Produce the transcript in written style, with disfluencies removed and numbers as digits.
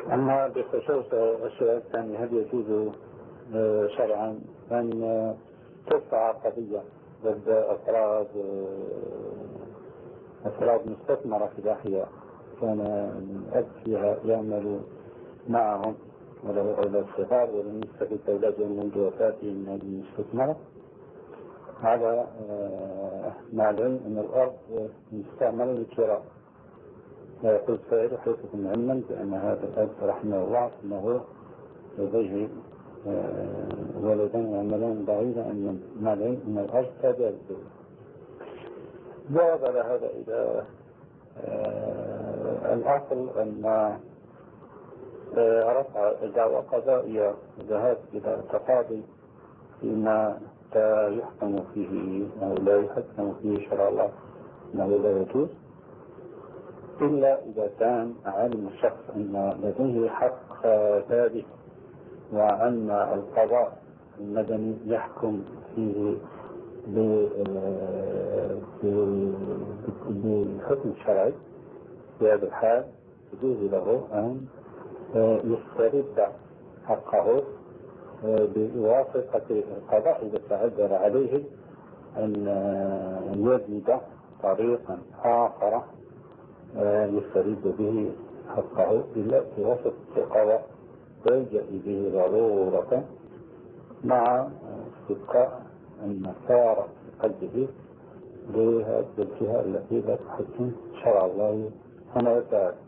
أما بخصوص السؤال الثاني، هل يجوز شرعا أن ترفع قضية ضد أفراد مستثمرة في الأحياء كان الأب فيها يعمل معهم وله أولاد صغار ولم يستفد أولادهم منذ وفاته من هذه المستثمرة، على مع العلم أن الأرض مستعملة للكراء، ويقول السائل حيثكم علما بأن هذا الأب رحمه الله أنه لديه ولدان يعملون بعيدا أن مع العلم أن الأرض تابعة للدولة. جاوب على هذا إلى الأصل أن رفع دعوى قضائية ذهاب إلى تقاضي فيما لا يحكم فيه أو لا يحكم فيه شرع الله أنه لا يجوز، إلا إذا كان علم الشخص أن لديه حق ثابت وأن القضاء المدني يحكم فيه بالحكم الشرعي. في هذا الحال يجوز له أن يسترد حقه بواسطة القضاء إذا تعذر عليه أن يجد طريقا آخر يسترد به حقه بواسطة القضاء ويلجأ به ضرورة مع استبقاء النصارى في قلبه لهذه الجهة التي لا تحكم شرع الله سبحانه وتعالى.